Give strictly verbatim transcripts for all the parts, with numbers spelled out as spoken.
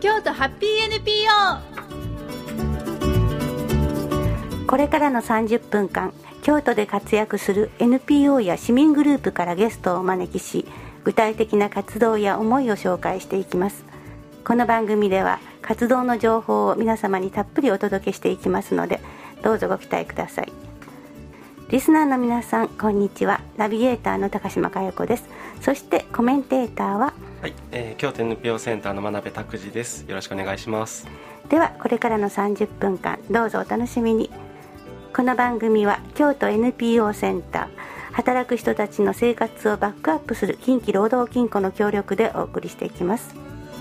京都ハッピー エヌピーオー。 これからのさんじゅっぷんかん、京都で活躍する エヌピーオー や市民グループからゲストをお招きし、具体的な活動や思いを紹介していきます。この番組では活動の情報を皆様にたっぷりお届けしていきますので、どうぞご期待ください。リスナーの皆さん、こんにちは。ナビゲーターの高島佳代子です。そしてコメンテーターは、 はい、えー、京都 エヌピーオー センターの真鍋拓司です。よろしくお願いします。 ではこれからのさんじゅっぷんかん、どうぞお楽しみに。この番組は京都 エヌピーオー センター、働く人たちの生活をバックアップする近畿労働金庫の協力でお送りしていきます。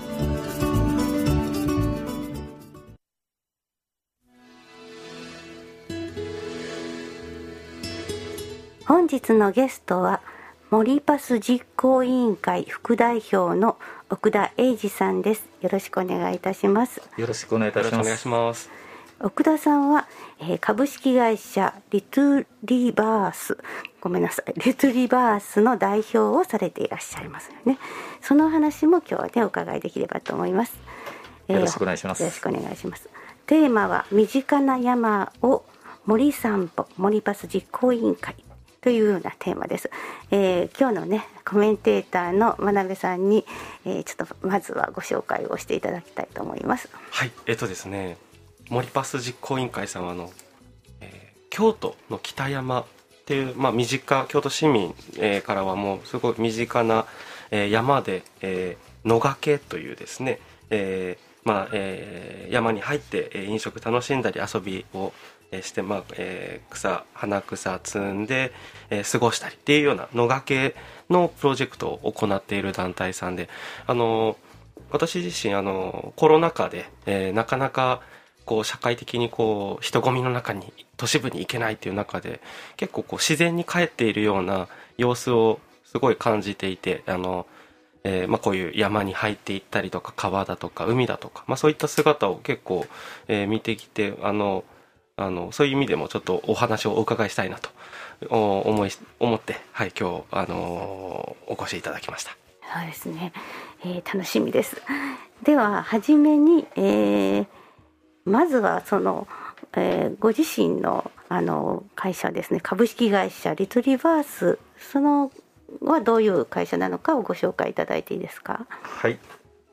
本日のゲストは森パス実行委員会副代表の奥田英二さんです。よろしくお願いいたします。 よろしくお願いいたします。よろしくお願いします。 奥田さんは、えー、株式会社リトリバースごめんなさいリトリバースの代表をされていらっしゃいますよね。その話も今日はねお伺いできればと思います。 よろしくお願いします。 よろしくお願いします。テーマは身近な山を森散歩森パス実行委員会というようなテーマです。えー、今日のねコメンテーターの真鍋さんに、えー、ちょっとまずはご紹介をしていただきたいと思います。 はい、えっとですね森パス実行委員会さんはあの、えー、京都の北山っていう、まあ、身近京都市民、えー、からはもうすごい身近な、えー、山で、えー、野掛というですね、えーまあえー、山に入って、えー、飲食楽しんだり遊びをして、まあえー、草花草摘んで、えー、過ごしたりっていうような野掛のプロジェクトを行っている団体さんで、あの私自身あのコロナ禍で、えー、なかなかこう社会的にこう人混みの中に都市部に行けないっていう中で結構こう自然に帰っているような様子をすごい感じていて、あの、えーまあ、こういう山に入っていったりとか川だとか海だとか、まあ、そういった姿を結構、えー、見てきて、あのあのそういう意味でもちょっとお話をお伺いしたいなと思い思って、はい、今日、あのー、お越しいただきました。 そうですね、えー、楽しみです。では初めに、えーまずはその、えー、ご自身の、あの会社ですね、株式会社リトリバース、そのはどういう会社なのかをご紹介いただいていいですか。 はい、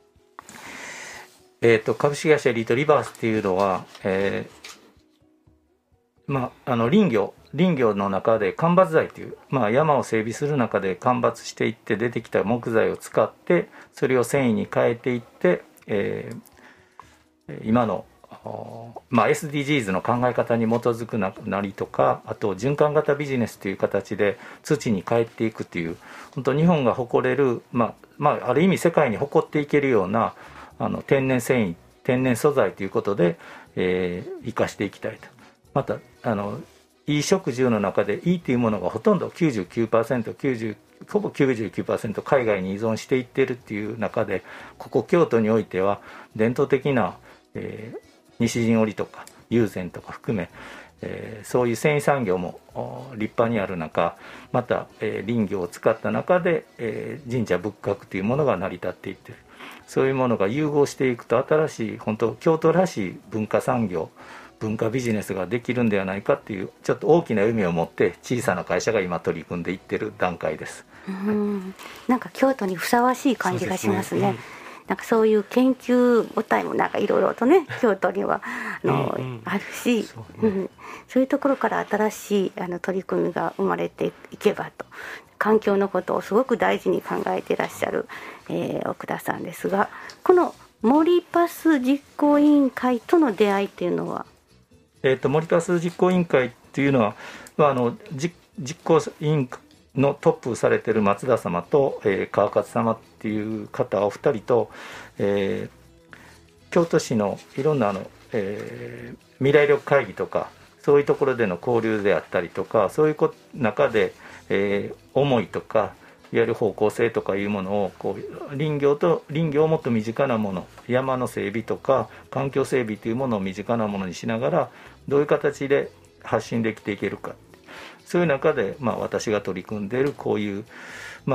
えーと、株式会社リトリバースっていうのは、えーまあ、あの林業林業の中で間伐材という、まあ、山を整備する中で間伐していって出てきた木材を使ってそれを繊維に変えていって、えー、今のまあ、エスディージーズ の考え方に基づくなりとか、あと循環型ビジネスという形で土に帰っていくという、本当日本が誇れる、まあまあ、ある意味世界に誇っていけるようなあの天然繊維天然素材ということで、えー、生かしていきたいと。またあの衣食住の中でいいというものがほとんど きゅうじゅうきゅうパーセント、きゅうじゅうほぼ きゅうじゅうきゅうパーセント 海外に依存していっているっていう中で、ここ京都においては伝統的な、えー西陣織とか友禅とか含め、えー、そういう繊維産業も立派にある中、また、えー、林業を使った中で、えー、神社仏閣というものが成り立っていっている。そういうものが融合していくと新しい本当京都らしい文化産業文化ビジネスができるんではないかっていうちょっと大きな夢を持って小さな会社が今取り組んでいってる段階です。 うん、なんか京都にふさわしい感じがしますね。なんかそういう研究母体もなんかいろいろとね京都にはあの、うんうん、あるし、そう、ねうん、そういうところから新しいあの取り組みが生まれていけばと、環境のことをすごく大事に考えていらっしゃる、えー、奥田さんですが、この森パス実行委員会との出会いっていうのは、 えー、と森パス実行委員会っていうのは、まあ、あの実行委員会のトップされている松田様と、えー、川勝様っていう方お二人と、えー、京都市のいろんなあの、えー、未来力会議とかそういうところでの交流であったりとか、そういう中で、えー、思いとかいわゆる方向性とかいうものをこう林業と林業をもっと身近なもの、山の整備とか環境整備というものを身近なものにしながらどういう形で発信できていけるか、そういう中で、まあ、私が取り組んでいるこういう、まあ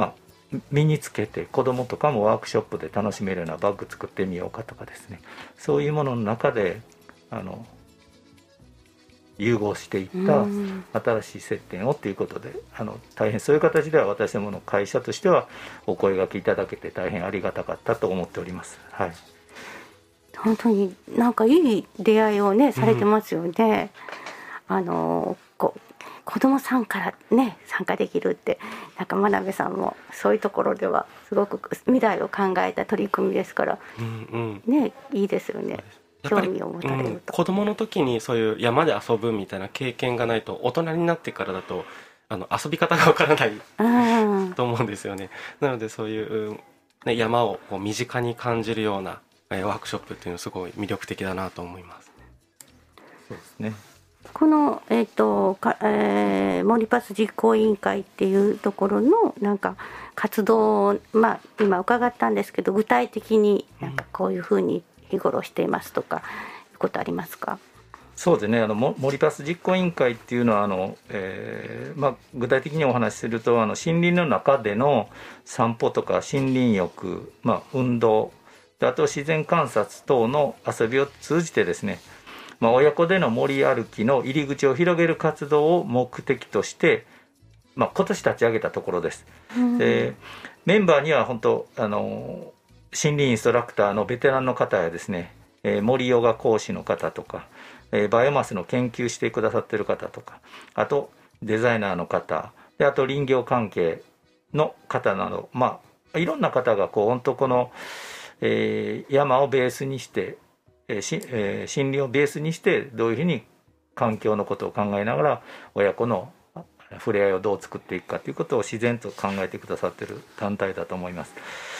身につけて子どもとかもワークショップで楽しめるようなバッグ作ってみようかとかですね、そういうものの中であの融合していった新しい接点をということで、あの大変そういう形では私どもの会社としてはお声掛けいただけて大変ありがたかったと思っております。はい、 本当になんかいい出会いをねされてますよね。うん、あのこ子どもさんからね参加できるって、なんか真鍋さんもそういうところではすごく未来を考えた取り組みですから、うんうん、ねいいですよね。興味を持たれると、うん、 子どもの時にそういう山で遊ぶみたいな経験がないと大人になってからだとあの遊び方がわからないと思うんですよね。なのでそういう、ね、山をこう身近に感じるような、えー、ワークショップっていうのはすごい魅力的だなと思います。 そうですね。 この、えーとかえー、モリパス実行委員会っていうところのなんか活動、まあ、今伺ったんですけど、具体的になんかこういうふうに日頃していますとかいうことありますか？ そうですね、あのモリパス実行委員会っていうのはあの、えーまあ、具体的にお話しするとあの森林の中での散歩とか森林浴、まあ、運動、あと自然観察等の遊びを通じてですね、まあ、親子での森歩きの入り口を広げる活動を目的として、まあ、今年立ち上げたところです。でメンバーには本当あの森林インストラクターのベテランの方やですね、えー、森ヨガ講師の方とか、えー、バイオマスの研究してくださっている方とか、あとデザイナーの方で、あと林業関係の方など、まあ、いろんな方がこう本当この、えー、山をベースにしてえーしえー、森林をベースにしてどういうふうに環境のことを考えながら親子の触れ合いをどう作っていくかということを自然と考えてくださっている団体だと思います。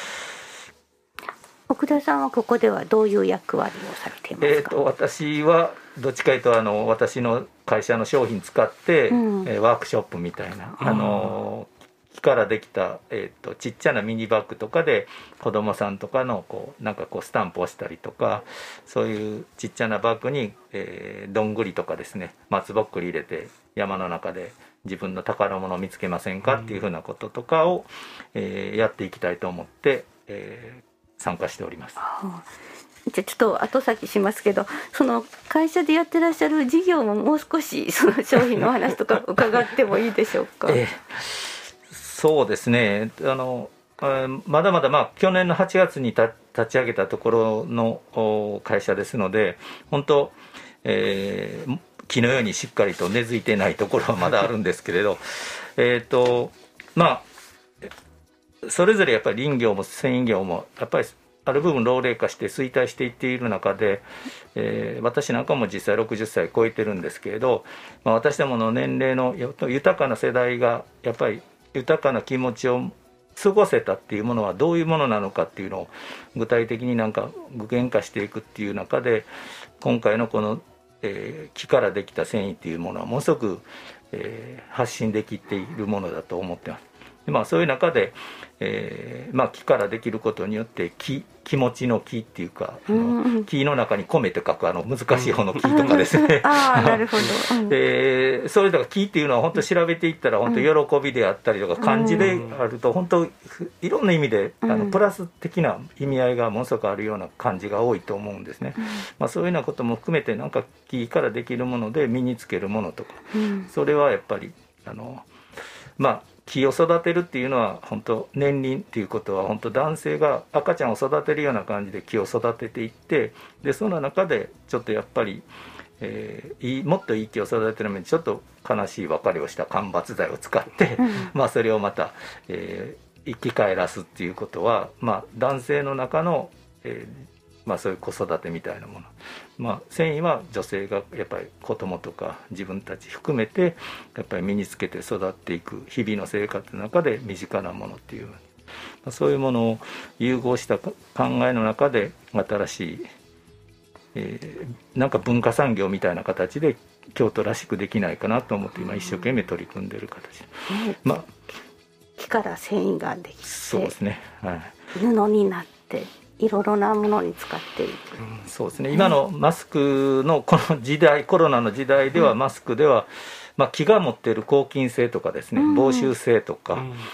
奥田さんはここではどういう役割をされていますか？ えー、と私はどっちかというとあの私の会社の商品使って、うんえー、ワークショップみたいな、あの木からできた、えー、とちっちゃなミニバッグとかで子どもさんとかのこうなんかこうスタンプをしたりとか、そういうちっちゃなバッグに、えー、どんぐりとかですね、松ぼっくり入れて山の中で自分の宝物を見つけませんかっていうふうなこととかを、えー、やっていきたいと思って、えー、参加しております。 じゃあちょっと後先しますけど、その会社でやってらっしゃる事業ももう少しその商品の話とか伺ってもいいでしょうか？えーそうですね、あのまだまだ、まあ、去年のはちがつに立ち上げたところの会社ですので、本当、えー、木のようにしっかりと根付いてないところはまだあるんですけれどえっとまあそれぞれやっぱり林業も繊維業もやっぱりある部分老齢化して衰退していっている中で、えー、私なんかも実際ろくじゅっさい超えてるんですけれど、まあ、私どもの年齢の豊かな世代がやっぱり豊かな気持ちを過ごせたっていうものはどういうものなのかっていうのを具体的になんか具現化していくっていう中で、今回のこの、えー、木からできた繊維っていうものはものすごく、えー、発信できているものだと思ってます。で、まあ、そういう中で、えーまあ、木からできることによって木気持ちの木っていうか、あの木の中に米って書くあの難しい方の木とかですね、 うん、あなるほど、 うんえー、それだから木っていうのは本当調べていったら本当喜びであったりとか漢字であると本当いろんな意味であのプラス的な意味合いがものすごくあるような漢字が多いと思うんですね、うんまあ、そういうようなことも含めてなんか木からできるもので身につけるものとか、うん、それはやっぱりあのまあ木を育てるっていうのは本当年輪っていうことは本当男性が赤ちゃんを育てるような感じで木を育てていって、でその中でちょっとやっぱり、えー、いいもっといい木を育てるためにちょっと悲しい別れをした間伐材を使って、うんまあ、それをまた、えー、生き返らすっていうことは、まあ、男性の中の、えーまあ、そういう子育てみたいなもの、まあ、繊維は女性がやっぱり子供とか自分たち含めてやっぱり身につけて育っていく日々の生活の中で身近なものっていう、まあ、そういうものを融合した考えの中で新しい、えー、なんか文化産業みたいな形で京都らしくできないかなと思って今一生懸命取り組んでる形で、 うんまあ、木から繊維ができてそうですね、はい、 布になっていろいろなものに使っていく、 うん、そうですね、今のマスクのこの時代、コロナの時代では、うん、マスクでは、まあ、木が持っている抗菌性とかですね、防臭性とか、うん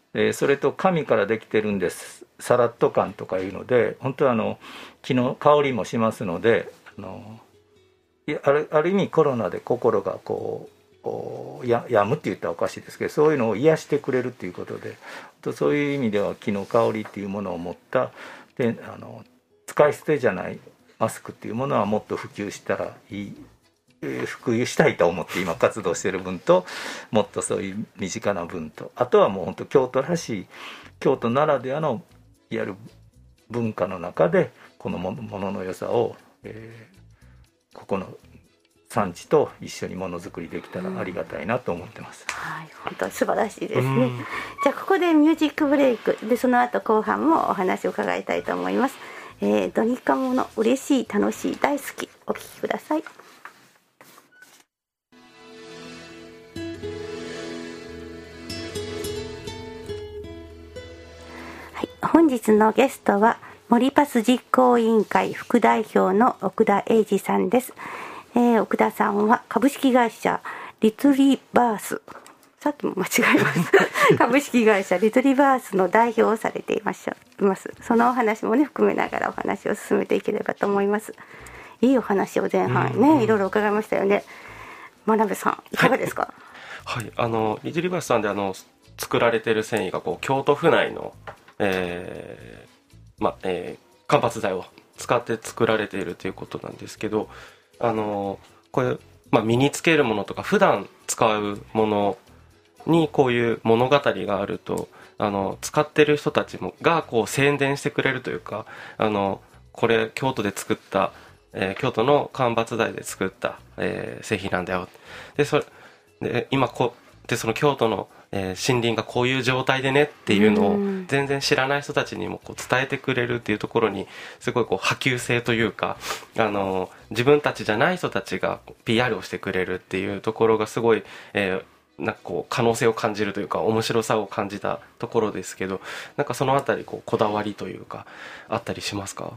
でそれと紙からできてるんです、サラッと感とかいうので、本当はあの木の香りもしますので、あのいやある、ある意味コロナで心がこうや病むって言ったらおかしいですけど、そういうのを癒してくれるっていうことで、そういう意味では木の香りっていうものを持ったで、あの使い捨てじゃないマスクっていうものはもっと普及したらいい、普及したいと思って今活動している分と、もっとそういう身近な分と、あとはもう本当京都らしい、京都ならではのいわゆる文化の中でこのものの良さを、えー、ここの産地と一緒にものづくりできたらありがたいなと思ってます、 うん、はい、本当に素晴らしいですね。じゃあここでミュージックブレイクで、その後後半もお話を伺いたいと思います。えー、ドニカモの嬉しい楽しい大好き、お聴きください。はい、本日のゲストはモリパス実行委員会副代表の奥田英二さんです。えー、奥田さんは株式会社リトリバース、さっきも間違えました株式会社リトリバースの代表をされています。そのお話もね含めながらお話を進めていければと思います。いいお話を前半ね、うんうん、いろいろ伺いましたよね。真鍋さんいかがですか？ はい、はい、あのリトリバースさんであの作られている繊維がこう京都府内の、えーまえー、間伐材を使って作られているということなんですけど、あのこれ、まあ、身につけるものとか普段使うものにこういう物語があると、あの使ってる人たちもがこう宣伝してくれるというか、あのこれ京都で作った、えー、京都の間伐材で作った、えー、製品なんだよ。でそれで今こでその京都の、えー、森林がこういう状態でねっていうのを全然知らない人たちにもこう伝えてくれるっていうところにすごいこう波及性というか、あの自分たちじゃない人たちが ピーアール をしてくれるっていうところがすごい、えーなんかこう可能性を感じるというか面白さを感じたところですけど、なんかそのあたりこうこだわりというかあったりしますか？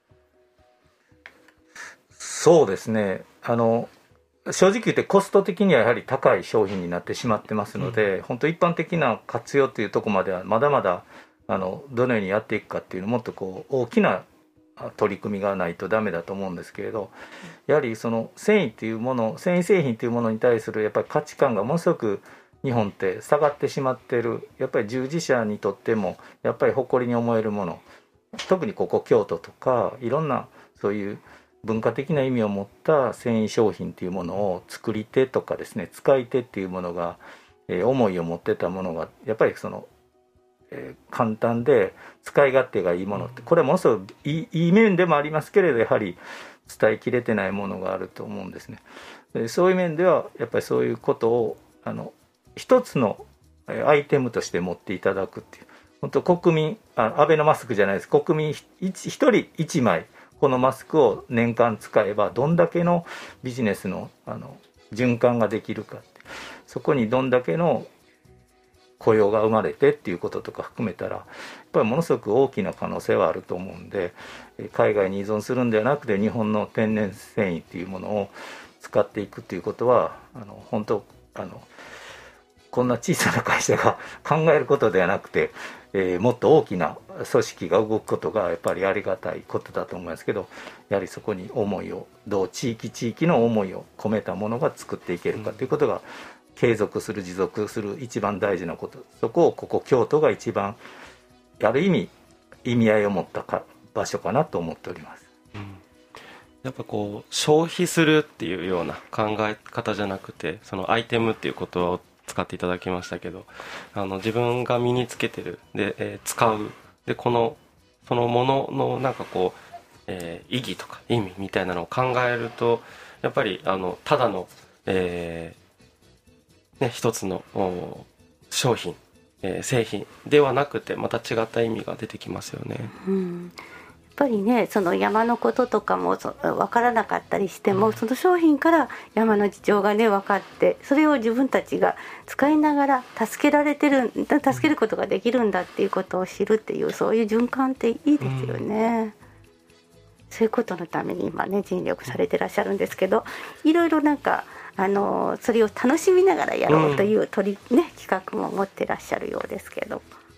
そうですね、あの正直言ってコスト的にはやはり高い商品になってしまってますので、うん、本当一般的な活用というところまではまだまだあのどのようにやっていくかっていうのもっとこう大きな取り組みがないとダメだと思うんですけれど、やはりその繊維っていうもの、繊維製品っていうものに対するやっぱり価値観がものすごく日本って下がってしまってる。やっぱり従事者にとってもやっぱり誇りに思えるもの、特にここ京都とかいろんなそういう文化的な意味を持った繊維商品っていうものを作り手とかですね、使い手っていうものが、えー、思いを持ってたものがやっぱりそのえー、簡単で使い勝手がいいものって、これはものすごくいい、いい面でもありますけれど、やはり伝えきれてないものがあると思うんですね。でそういう面ではやっぱりそういうことをあの一つのアイテムとして持っていただくっていう、本当国民あアベノマスクじゃないです、国民一人一枚このマスクを年間使えばどんだけのビジネスの、あの循環ができるかって、そこにどんだけの雇用が生まれてっていうこととか含めたらやっぱりものすごく大きな可能性はあると思うんで、海外に依存するんではなくて日本の天然繊維っていうものを使っていくっていうことはあの本当あのこんな小さな会社が考えることではなくて、えー、もっと大きな組織が動くことがやっぱりありがたいことだと思いますけど、やはりそこに思いをどう地域地域の思いを込めたものが作っていけるかということが、うん継続する持続する一番大事なこと、そこをここ京都が一番ある意味意味合いを持ったか場所かなと思っております、 うん、やっぱこう消費するっていうような考え方じゃなくて、そのアイテムっていう言葉を使っていただきましたけど、あの自分が身につけてるで、えー、使うでこのそのもののなんかこう、えー、意義とか意味みたいなのを考えると、やっぱりあのただの、えーね、一つの商品、えー、製品ではなくてまた違った意味が出てきますよね、 うん、やっぱりねその山のこととかも分からなかったりしても、うん、その商品から山の事情がね分かって、それを自分たちが使いながら助けられてる助けることができるんだっていうことを知るっていう、そういう循環っていいですよね、うん、そういうことのために今ね尽力されてらっしゃるんですけど、いろいろなんかあのそれを楽しみながらやろうという取り、ね、企画も持ってらっしゃるようですけど、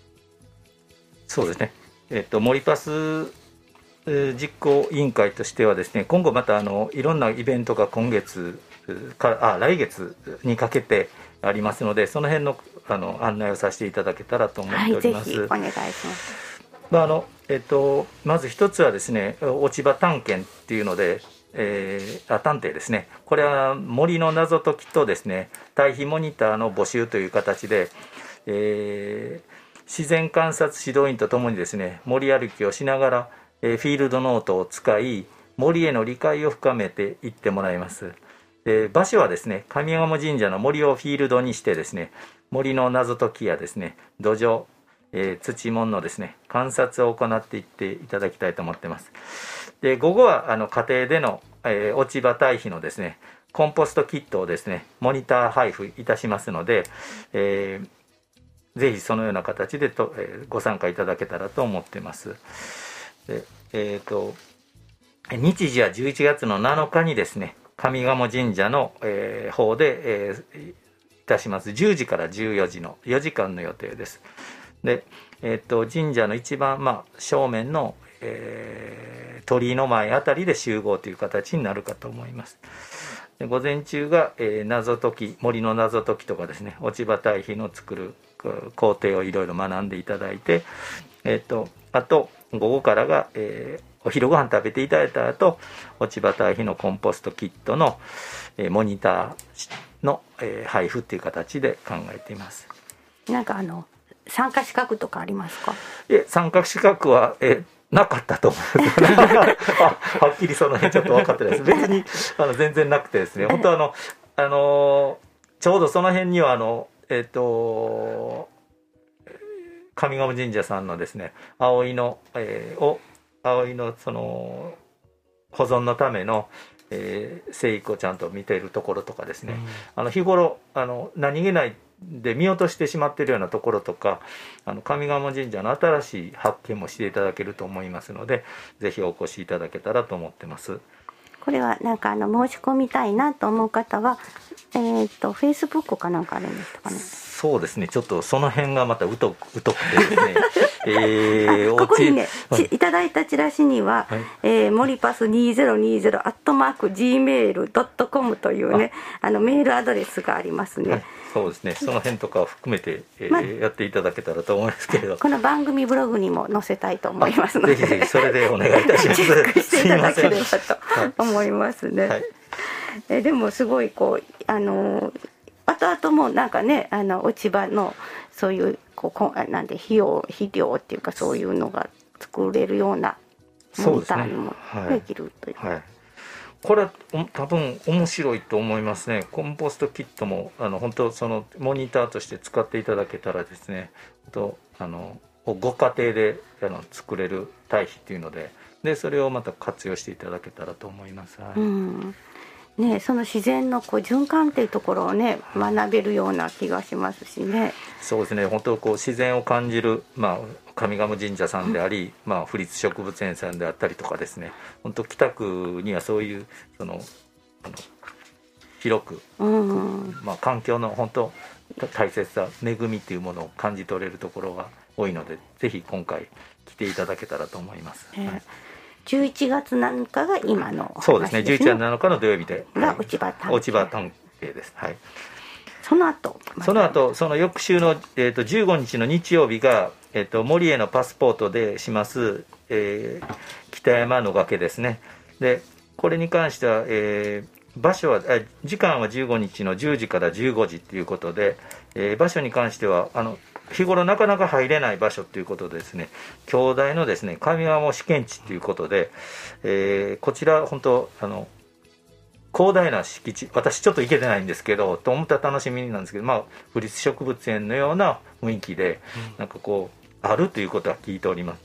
そうですね、えっと、森パス実行委員会としてはですね、今後またあのいろんなイベントが今月かあ来月にかけてありますので、その辺のあの案内をさせていただけたらと思っております。 はい、ぜひお願いします。 まああのえっと、まず一つはですね、落ち葉探検っていうので、えー、あ探偵ですね、これは森の謎解きとですね、対比モニターの募集という形で、えー、自然観察指導員とともにですね、森歩きをしながら、えー、フィールドノートを使い、森への理解を深めていってもらいます。で、場所はですね、上賀茂神社の森をフィールドにしてですね、森の謎解きやですね、土壌、えー、土門のですね、観察を行っていっていただきたいと思っています。で、午後はあの家庭での、えー、落ち葉堆肥のですね、コンポストキットをですね、モニター配布いたしますので、えー、ぜひそのような形でと、えー、ご参加いただけたらと思っています。で、えーと、日時はじゅういちがつのなのかにですね、上賀茂神社の、えー、方で、えー、いたします。じゅうじからじゅうよじのよじかんの予定です。で、えー、と神社の一番、まあ、正面の、えー、鳥居の前あたりで集合という形になるかと思います。で、午前中が、えー、謎解き、森の謎解きとかですね、落ち葉堆肥の作る工程をいろいろ学んでいただいて、えー、とあと午後からが、えー、お昼ご飯食べていただいた後、落ち葉堆肥のコンポストキットの、えー、モニターの、えー、配布という形で考えています。 なんかあの参加資格とかありますか？ え参加資格はえなかったと思うんですよね。あ、はっきりその辺ちょっと分かってないです。別にあの全然なくてですね、本当あの、あのちょうどその辺にはあのえっ、ー、と上賀茂神社さんのですね、葵の、えー、を葵のその保存のためのえー、生育をちゃんと見ているところとかですね、うん、あの日頃あの何気ないで見落としてしまっているようなところとか、あの上賀茂神社の新しい発見もしていただけると思いますので、ぜひお越しいただけたらと思ってます。 これはなんかあの申し込みたいなと思う方は、えー、とフェイスブックかなんかあるんですかね。 そうですね、ちょっとその辺がまた疎く、疎くてですねえー、 ここにね、はい、いただいたチラシには、はい、えー、モリパスにせんにじゅうアットマーク ジーメールドットコム というね、あのメールアドレスがありますね。はい、 そうですね、その辺とかを含めて、えーま、やっていただけたらと思いますけれど、 この番組ブログにも載せたいと思いますので、 ぜひぜひそれでお願いいたします。 チェックしていただければと思いますね。はい、えでもすごいこうあの後々もなんかね、あの落ち葉のそういうこうこなんで肥料肥料っていうかそういうのが作れるようなモニターにもできるという。 はいはい、これ多分面白いと思いますね。コンポストキットもあの本当そのモニターとして使っていただけたらですね、とあのご家庭であの作れる堆肥っていうので、でそれをまた活用していただけたらと思います。はい、 うんね、その自然のこう循環っていうところをね学べるような気がしますしね。 そうですね、本当こう自然を感じる、まあ、上賀茂神社さんであり、まあ、府立植物園さんであったりとかですね、本当北区にはそういうそのあの広く、うんまあ、環境の本当大切さ恵みっていうものを感じ取れるところが多いので、ぜひ今回来ていただけたらと思います。えーはい、 じゅういちがつなのかが今の話ですね。 そうですね、じゅういちがつなのかの土曜日でが落ち葉探偵、 落ち葉探偵です。はい、 その後その後その翌週の、えー、とじゅうごにちの日曜日が、えー、と森へのパスポートでします、えー、北山の崖ですね。でこれに関しては、えー場所は時間はじゅうごにちのじゅうじからじゅうごじということで、えー、場所に関してはあの日頃なかなか入れない場所ということでですね、京大のですね上賀茂試験地ということで、えー、こちら本当あの広大な敷地、私ちょっと行けてないんですけどと思ったら楽しみなんですけど、まあ府立植物園のような雰囲気で、うん、なんかこうあるということは聞いております。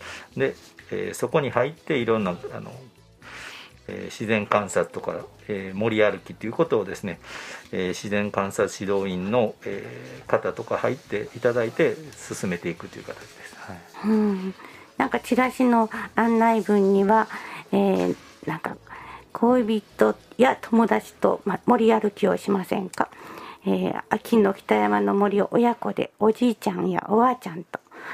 で、えー、そこに入っていろんなあのえー、自然観察とか、えー、森歩きということをですね、えー、自然観察指導員の、えー、方とか入っていただいて進めていくという形です。はい、 うんなんかチラシの案内文には、えー、なんか恋人や友達と、ま、森歩きをしませんか、えー、秋の北山の森を親子でおじいちゃんやおばあちゃんと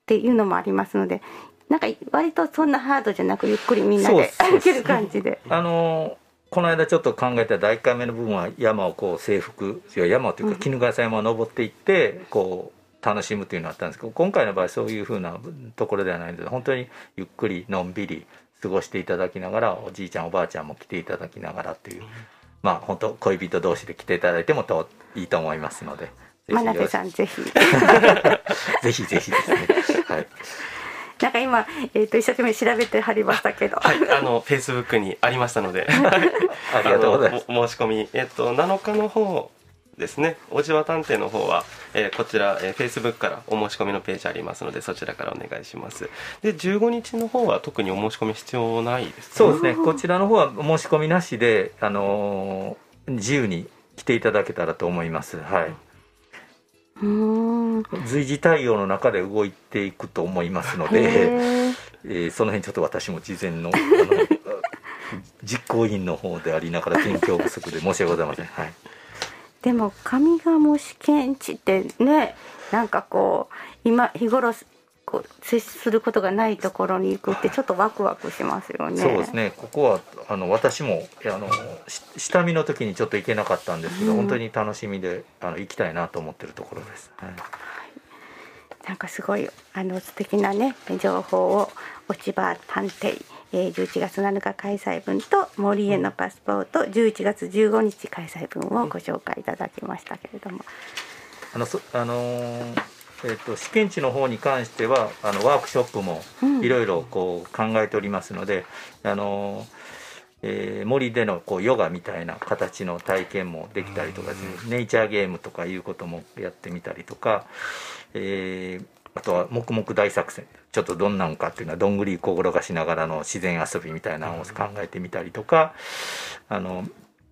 っていうのもありますので、なんか割とそんなハードじゃなくゆっくりみんなで歩ける感じで。 あのこの間ちょっと考えただいいっかいめの部分は山をこう征服、山というか衣笠山を登っていってこう楽しむというのがあったんですけど、今回の場合そういうふうなところではないので、本当にゆっくりのんびり過ごしていただきながら、おじいちゃんおばあちゃんも来ていただきながらという、まあ本当恋人同士で来ていただいてもといいと思いますので、 真鍋さんぜひぜひぜひですね。はい。 なんか今、えー、と一生懸命調べてはりましたけど、 はい、あのフェイスブックにありましたのでありがとうございます。 申し込み、えっと、なのかの方ですね、おじわ探偵の方は、えー、こちら、えー、フェイスブックからお申し込みのページありますので、そちらからお願いします。でじゅうごにちの方は特にお申し込み必要ないですね。 そうですね、こちらの方は申し込みなしで、あのー、自由に来ていただけたらと思います。はい。 うーん、 随時対応の中で動いていくと思いますので、えー、その辺ちょっと私も事前のあの実行委員の方でありながら勉強不足で申し訳ございません。はい。 でも上賀茂試験地ってね、なんかこう今日頃こう接することがないところに行くってちょっとワクワクしますよね。 そうですね、ここはあの私もあの下見の時にちょっと行けなかったんですけど、うん、本当に楽しみであの行きたいなと思ってるところです。はい。 なんかすごいあの素敵なね情報を落ち葉探偵、えー、じゅういちがつなのか開催分と森へのパスポートじゅういちがつじゅうごにち開催分をご紹介いただきましたけれども、 あのそあのーえー、と試験地の方に関してはあのワークショップもいろいろこう考えておりますので、うん、あのえー、森でのこうヨガみたいな形の体験もできたりとかですね、うん、ネイチャーゲームとかいうこともやってみたりとか、えー、あとは黙々大作戦、ちょっとどんなんかっていうのはどんぐり転がしながらの自然遊びみたいなのを考えてみたりとか、あの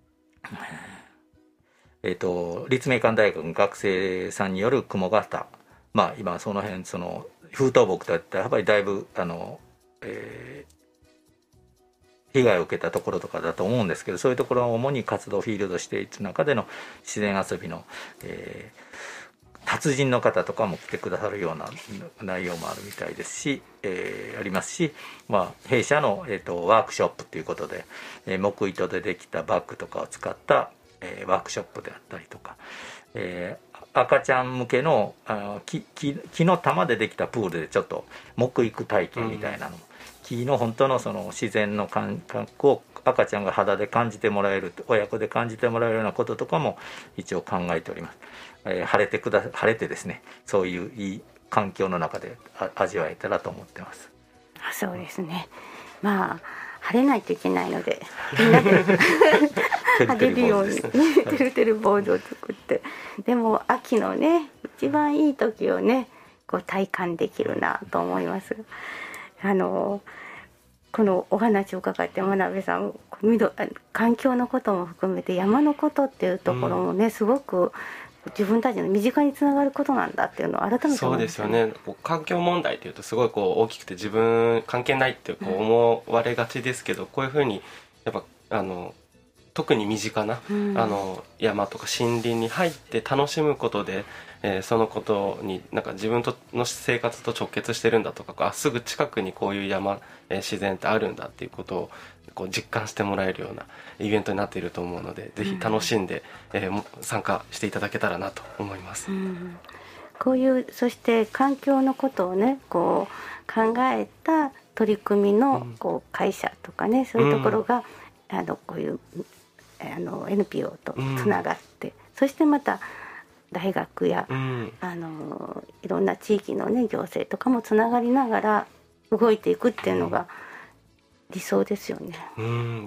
えー、と立命館大学の学生さんによる雲型、まあ今その辺その風倒木だったらやっぱりだいぶあの、えー、被害を受けたところとかだと思うんですけど、そういうところを主に活動フィールドしていく中での自然遊びの、えー、達人の方とかも来てくださるような内容もあるみたいですし、えー、ありますし、まあ、弊社の、えーと、ワークショップということで、えー、木糸でできたバッグとかを使った、えー、ワークショップであったりとか、えー赤ちゃん向けの、あの 木, 木, 木の玉でできたプールでちょっと木育体験みたいなの、うん、木の本当のその自然の感覚を赤ちゃんが肌で感じてもらえる、親子で感じてもらえるようなこととかも一応考えております。えー、晴れてくだ晴れてですね、そういういい環境の中で味わえたらと思ってます。 あ、そうですね。まあ晴れないといけないのでみんなで晴れるようにねてるてる坊主を作って、でも秋のね一番いい時をねこう体感できるなと思います。あのこのお話を伺って真鍋さん、環境のことも含めて山のことっていうところもね、うん、すごく自分たちの身近につながることなんだっていうのを改めて思いました。 そうですよね。環境問題っていうとすごいこう大きくて自分関係ないってこう思われがちですけど、うん、こういうふうにやっぱあの特に身近な、うん、あの山とか森林に入って楽しむことで、えー、そのことになんか自分との生活と直結してるんだとか、あすぐ近くにこういう山、えー、自然ってあるんだっていうことをこう実感してもらえるようなイベントになっていると思うので、ぜひ楽しんで、うん、えー、参加していただけたらなと思います。うん、 こういうそして環境のことをねこう考えた取り組みのこう会社とかね、そういうところが、うん、あのこういうあの エヌピーオー とつながって、うん、そしてまた大学や、うん、あのいろんな地域の、ね、行政とかもつながりながら動いていくっていうのが理想ですよね。 うん、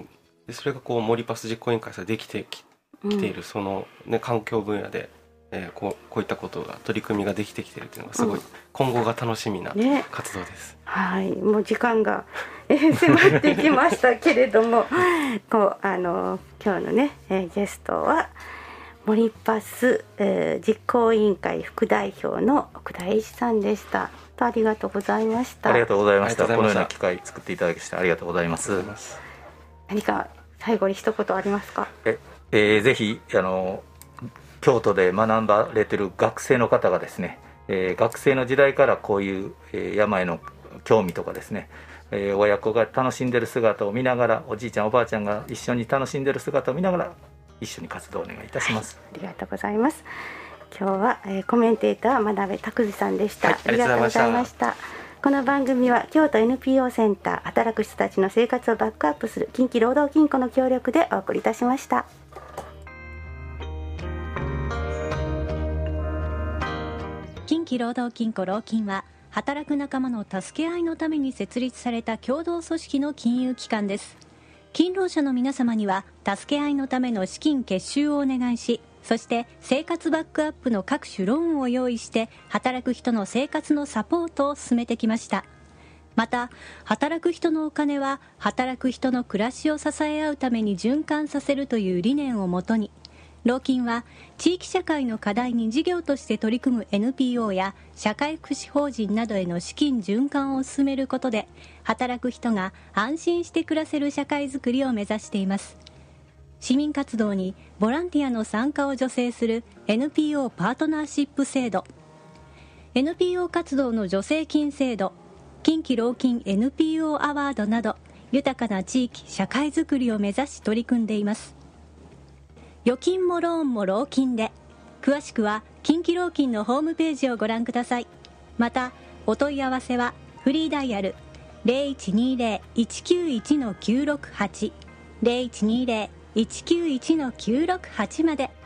でそれがこう森パス実行委員会さできて き, きているその、ね、環境分野で、えー、こ, うこういったことが取り組みができてきているというのがすごい、うん、今後が楽しみな活動です。 ね、はい、もう時間が迫ってきましたけれどもこうあの今日のね、えー、ゲストは森パス、えー、実行委員会副代表の奥田英二さんでした。ありがとうございました。 ありがとうございました。このような機会作っていただきましてありがとうございます。 何か最後に一言ありますか？ え、えー、ぜひあの京都で学ばれてる学生の方がですね、 えー、学生の時代からこういう、えー、山への興味とかですね、えー、親子が楽しんでる姿を見ながら、おじいちゃんおばあちゃんが一緒に楽しんでる姿を見ながら一緒に活動をお願いいたします。 はい、ありがとうございます。今日は、えー、コメンテーター真鍋拓司さんでした、はい、 ありがとうございました。 この番組は京都 エヌピーオー センター働く人たちの生活をバックアップする近畿労働金庫の協力でお送りいたしました。 近畿労働金庫労金は働く仲間の助け合いのために設立された共同組織の金融機関です。勤労者の皆様には助け合いのための資金結集をお願いし、そして生活バックアップの各種ローンを用意して働く人の生活のサポートを進めてきました。また働く人のお金は働く人の暮らしを支え合うために循環させるという理念をもとに、労金は地域社会の課題に事業として取り組む エヌピーオー や社会福祉法人などへの資金循環を進めることで、働く人が安心して暮らせる社会づくりを目指しています。市民活動にボランティアの参加を助成する エヌピーオー パートナーシップ制度、 エヌピーオー 活動の助成金制度、近畿労金 エヌピーオー アワードなど豊かな地域社会づくりを目指し取り組んでいます。預金もローンも労金で、詳しくは近畿労金のホームページをご覧ください。またお問い合わせはフリーダイヤル ゼロいちにゼロ いちきゅういち きゅうろくはち ゼロいちにゼロ いちきゅういち きゅうろくはち まで。